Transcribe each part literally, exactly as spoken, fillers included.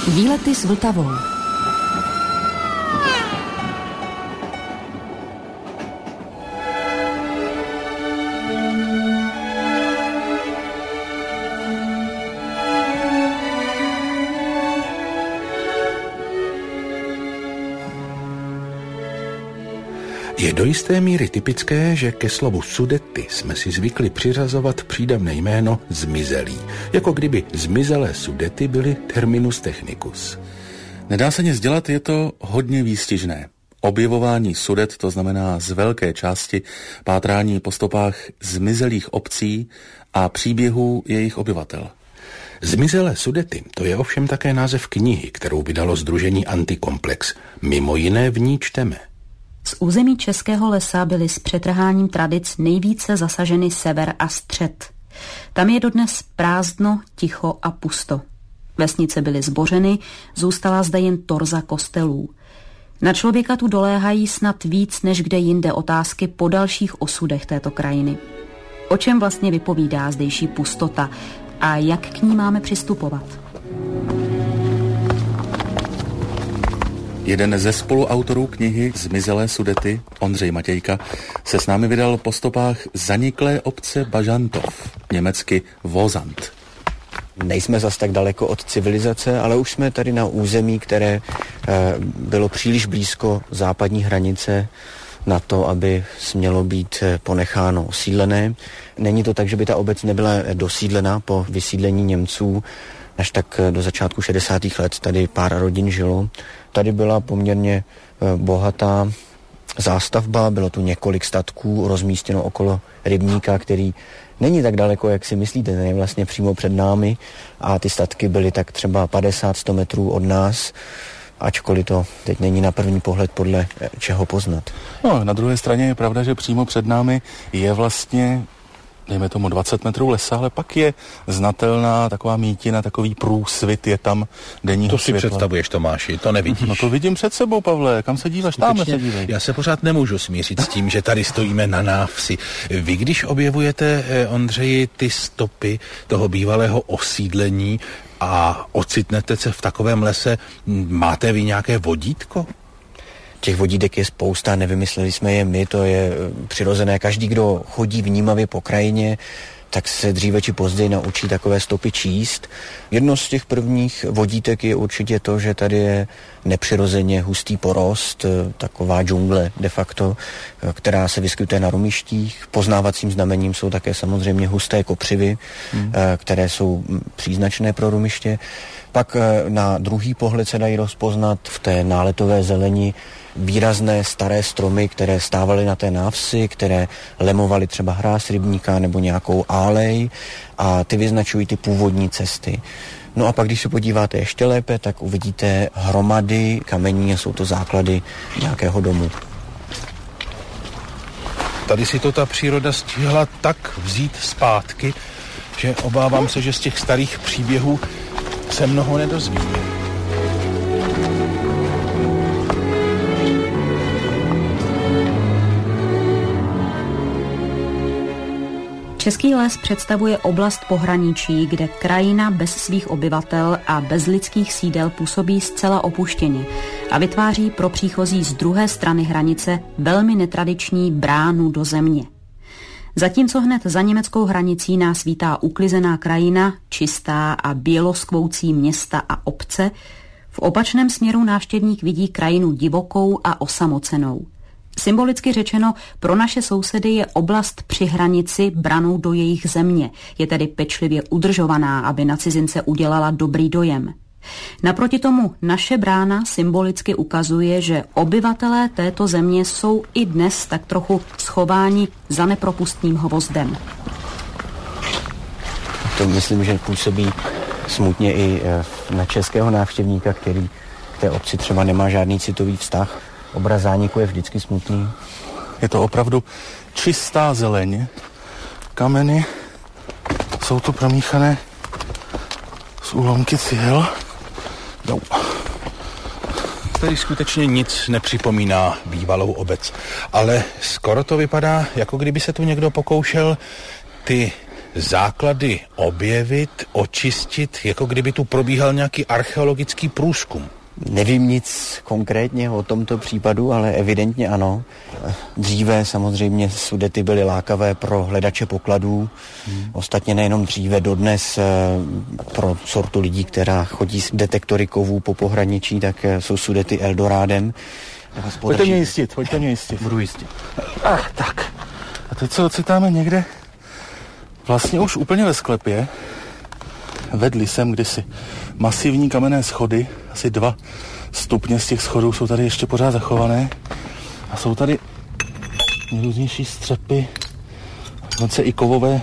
Výlety s Vltavou. Je do jisté míry typické, že ke slovu Sudety jsme si zvykli přiřazovat přídavné jméno zmizelý, jako kdyby zmizelé Sudety byly terminus technicus. Nedá se nic dělat, je to hodně výstižné. Objevování Sudet, to znamená z velké části pátrání po stopách zmizelých obcí a příběhů jejich obyvatel. Zmizelé Sudety, to je ovšem také název knihy, kterou vydalo sdružení Antikomplex. Mimo jiné v ní čteme. Z území Českého lesa byly s přetrháním tradic nejvíce zasaženy sever a střed. Tam je dodnes prázdno, ticho a pusto. Vesnice byly zbořeny, zůstala zde jen torza kostelů. Na člověka tu doléhají snad víc než kde jinde otázky po dalších osudech této krajiny. O čem vlastně vypovídá zdejší pustota a jak k ní máme přistupovat? Jeden ze spoluautorů knihy Zmizelé Sudety, Ondřej Matějka, se s námi vydal po stopách zaniklé obce Bažantov, německy Vozant. Nejsme zas tak daleko od civilizace, ale už jsme tady na území, které e, bylo příliš blízko západní hranice na to, aby smělo být ponecháno osídlené. Není to tak, že by ta obec nebyla dosídlena po vysídlení Němců. Až tak do začátku šedesátých let tady pár rodin žilo. Tady byla poměrně bohatá zástavba, bylo tu několik statků rozmístěno okolo rybníka, který není tak daleko, jak si myslíte, ten je vlastně přímo před námi a ty statky byly tak třeba padesát až sto metrů od nás, ačkoliv to teď není na první pohled podle čeho poznat. No, na druhé straně je pravda, že přímo před námi je vlastně dejme tomu dvacet metrů lesa, ale pak je znatelná taková mítina, takový průsvit je tam denního To si světla. představuješ, Tomáši, to nevidíš. No to vidím před sebou, Pavle, kam se díváš? Tam se dívej. Já se pořád nemůžu smířit s tím, že tady stojíme na návsi. Vy, když objevujete, Ondřeji, ty stopy toho bývalého osídlení a ocitnete se v takovém lese, máte vy nějaké vodítko? Těch vodítek je spousta, nevymysleli jsme je my, to je přirozené. Každý, kdo chodí vnímavě po krajině, tak se dříve či později naučí takové stopy číst. Jedno z těch prvních vodítek je určitě to, že tady je nepřirozeně hustý porost, taková džungle de facto, která se vyskytuje na rumištích. Poznávacím znamením jsou také samozřejmě husté kopřivy, hmm. které jsou příznačné pro rumiště. Pak na druhý pohled se dají rozpoznat v té náletové zeleni výrazné staré stromy, které stávaly na té návsi, které lemovaly třeba hráz rybníka nebo nějakou álej a ty vyznačují ty původní cesty. No a pak, když se podíváte ještě lépe, tak uvidíte hromady kamení a jsou to základy nějakého domu. Tady si to ta příroda stihla tak vzít zpátky, že obávám se, že z těch starých příběhů se mnoho nedozvíme. Český les představuje oblast pohraničí, kde krajina bez svých obyvatel a bez lidských sídel působí zcela opuštěně a vytváří pro příchozí z druhé strany hranice velmi netradiční bránu do země. Zatímco hned za německou hranicí nás vítá uklizená krajina, čistá a běloskvoucí města a obce, v opačném směru návštěvník vidí krajinu divokou a osamocenou. Symbolicky řečeno, pro naše sousedy je oblast při hranici branou do jejich země, je tedy pečlivě udržovaná, aby na cizince udělala dobrý dojem. Naproti tomu naše brána symbolicky ukazuje, že obyvatelé této země jsou i dnes tak trochu schováni za nepropustným hvozdem. To myslím, že působí smutně i na českého návštěvníka, který k té obci třeba nemá žádný citový vztah. Obraz zániku je vždycky smutný. Je to opravdu čistá zeleň. Kameny jsou tu promíchané z úlomky cihel. No. Tady skutečně nic nepřipomíná bývalou obec, ale skoro to vypadá, jako kdyby se tu někdo pokoušel ty základy objevit, očistit, jako kdyby tu probíhal nějaký archeologický průzkum? Nevím nic konkrétně o tomto případu, ale evidentně ano. Dříve samozřejmě Sudety byly lákavé pro hledače pokladů. Hmm. Ostatně nejenom dříve, dodnes pro sortu lidí, která chodí s detektory kovů po pohraničí, tak jsou Sudety Eldorádem. Pojďte mě jistit, pojďte mě jistit. Budu jistit. Ach, tak. A teď se ocitáme někde vlastně už úplně ve sklepě. Vedli jsem kdysi masivní kamenné schody, asi dva stupně z těch schodů jsou tady ještě pořád zachované a jsou tady nejrůznější střepy, dokonce i kovové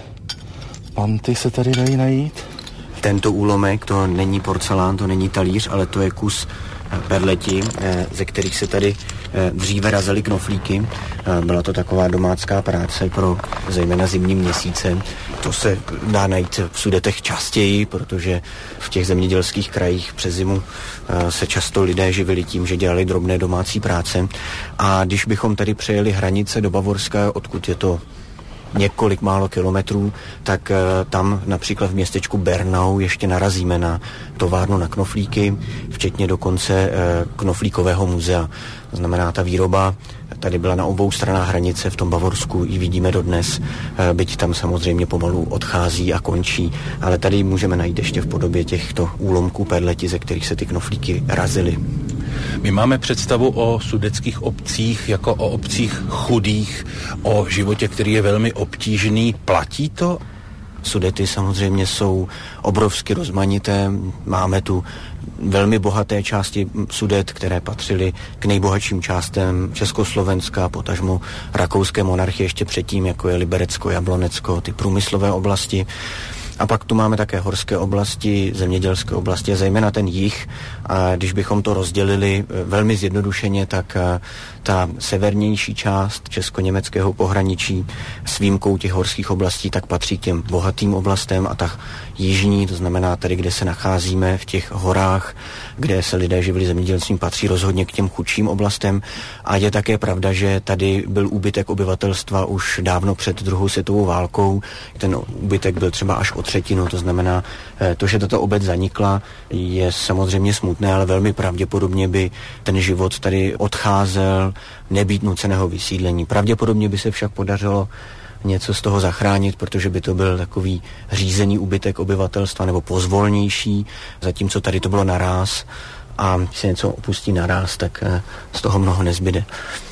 panty se tady dají najít. Tento úlomek, to není porcelán, to není talíř, ale to je kus perleti, ze kterých se tady dříve razily knoflíky. Byla to taková domácká práce pro zejména zimní měsíce. To se dá najít v Sudetech častěji, protože v těch zemědělských krajích přes zimu se často lidé živili tím, že dělali drobné domácí práce. A když bychom tady přejeli hranice do Bavorska, odkud je to několik málo kilometrů, tak uh, tam například v městečku Bernau ještě narazíme na továrnu na knoflíky, včetně dokonce uh, knoflíkového muzea. To znamená, ta výroba tady byla na obou stranách hranice, v tom Bavorsku ji vidíme dodnes, uh, byť tam samozřejmě pomalu odchází a končí, ale tady můžeme najít ještě v podobě těchto úlomků perleti, ze kterých se ty knoflíky razily. My máme představu o sudetských obcích jako o obcích chudých, o životě, který je velmi obtížný. Platí to? Sudety samozřejmě jsou obrovsky rozmanité. Máme tu velmi bohaté části Sudet, které patřily k nejbohatším částem Československa, potažmo rakouské monarchie ještě předtím, jako je Liberecko, Jablonecko, ty průmyslové oblasti. A pak tu máme také horské oblasti, zemědělské oblasti a zejména ten jih. A když bychom to rozdělili velmi zjednodušeně, tak ta severnější část česko-německého pohraničí s výjimkou těch horských oblastí tak patří k těm bohatým oblastem a ta jižní, to znamená tady, kde se nacházíme v těch horách, kde se lidé živili zemědělstvím, patří rozhodně k těm chudším oblastem. A je také pravda, že tady byl úbytek obyvatelstva už dávno před druhou světovou válkou. Ten úbytek byl třeba až o třetinu, to znamená, to, že tato obec zanikla, je samozřejmě smutné, ale velmi pravděpodobně by ten život tady odcházel, nebýt nuceného vysídlení. Pravděpodobně by se však podařilo něco z toho zachránit, protože by to byl takový řízený úbytek obyvatelstva nebo pozvolnější, zatímco tady to bylo naráz a když se něco opustí naráz, tak z toho mnoho nezbyde.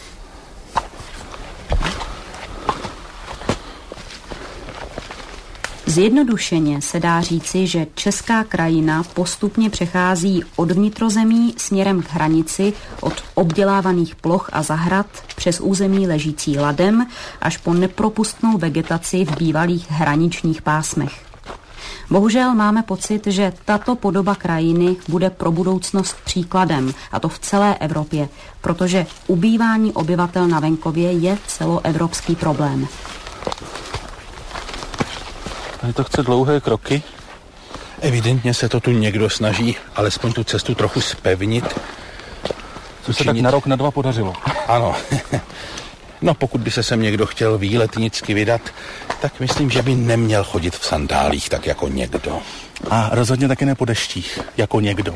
Zjednodušeně se dá říci, že česká krajina postupně přechází od vnitrozemí směrem k hranici, od obdělávaných ploch a zahrad přes území ležící ladem až po nepropustnou vegetaci v bývalých hraničních pásmech. Bohužel máme pocit, že tato podoba krajiny bude pro budoucnost příkladem, a to v celé Evropě, protože ubývání obyvatel na venkově je celoevropský problém. Tady to chce dlouhé kroky. Evidentně se to tu někdo snaží alespoň tu cestu trochu zpevnit. Co se tak na rok, na dva podařilo. Ano. No pokud by se sem někdo chtěl výletnicky vydat, tak myslím, že by neměl chodit v sandálích tak jako někdo. A rozhodně taky ne po deštích, jako někdo.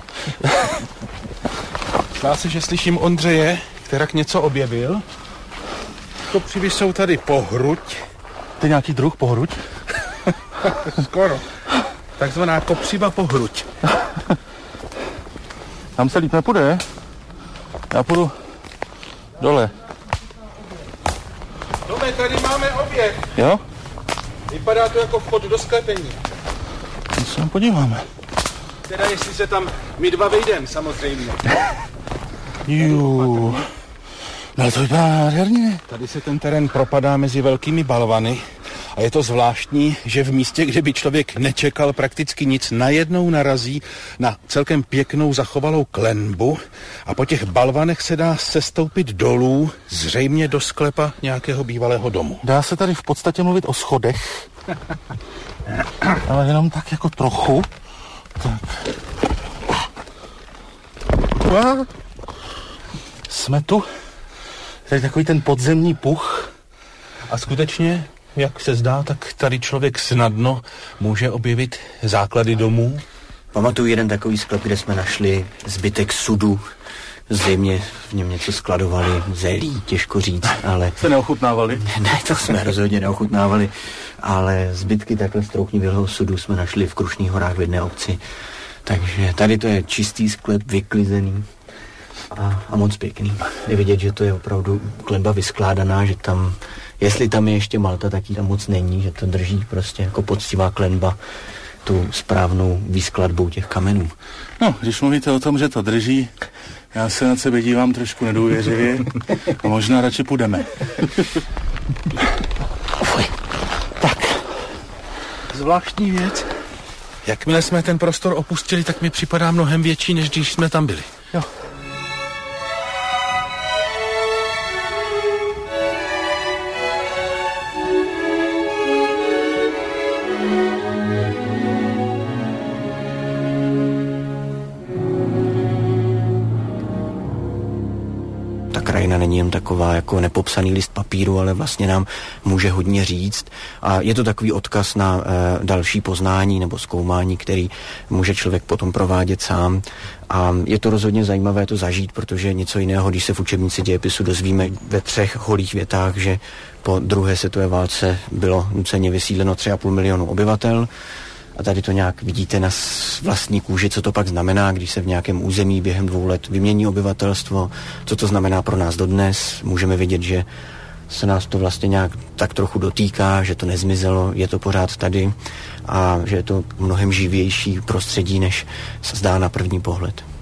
Zdá se, že slyším Ondřeje, která něco objevil. Kopřivy jsou tady po hruď. To je nějaký druh po hruď? Skoro. Takzvaná kopřiva po hruď. Tam se líp nepůjde. Já půjdu dole. Tome, tady máme oběd. Jo? Vypadá to jako vchod do sklepení. My se tam podíváme. Teda jestli se tam my dva vejdem, samozřejmě. Jú. No to vypadá nádherně. Tady se ten terén propadá mezi velkými balvany a je to zvláštní, že v místě, kde by člověk nečekal prakticky nic, najednou narazí na celkem pěknou zachovalou klenbu a po těch balvanech se dá sestoupit dolů, zřejmě do sklepa nějakého bývalého domu. Dá se tady v podstatě mluvit o schodech, ale jenom tak jako trochu. Tak. A jsme tu. Tady takový ten podzemní puch. A skutečně jak se zdá, tak tady člověk snadno může objevit základy domů. Pamatuju jeden takový sklep, kde jsme našli zbytek sudu. Zřejmě v něm něco skladovali, zelí, těžko říct, ale... Jste neochutnávali? Ne, to jsme rozhodně neochutnávali, ale zbytky takhle strouchnivělého sudu jsme našli v Krušných horách v jedné obci. Takže tady to je čistý sklep, vyklizený a, a moc pěkný. Je vidět, že to je opravdu klenba vyskládaná, že tam, jestli tam je ještě malta, tak jí tam moc není, že to drží prostě jako poctivá klenba tu správnou výskladbou těch kamenů. No, když mluvíte o tom, že to drží, já se na sebe dívám trošku nedůvěřivě a možná radši půjdeme. Fuj. Tak, zvláštní věc. Jakmile jsme ten prostor opustili, tak mi připadá mnohem větší, než když jsme tam byli. Jo. Krajina není jen taková jako nepopsaný list papíru, ale vlastně nám může hodně říct. A je to takový odkaz na e, další poznání nebo zkoumání, který může člověk potom provádět sám. A je to rozhodně zajímavé to zažít, protože něco jiného, když se v učebnici dějepisu dozvíme ve třech holých větách, že po druhé světové válce bylo nuceně vysídleno tři a půl milionu obyvatel. A tady to nějak vidíte na vlastní kůži, co to pak znamená, když se v nějakém území během dvou let vymění obyvatelstvo, co to znamená pro nás dodnes. Můžeme vidět, že se nás to vlastně nějak tak trochu dotýká, že to nezmizelo, je to pořád tady a že je to mnohem živější prostředí, než se zdá na první pohled.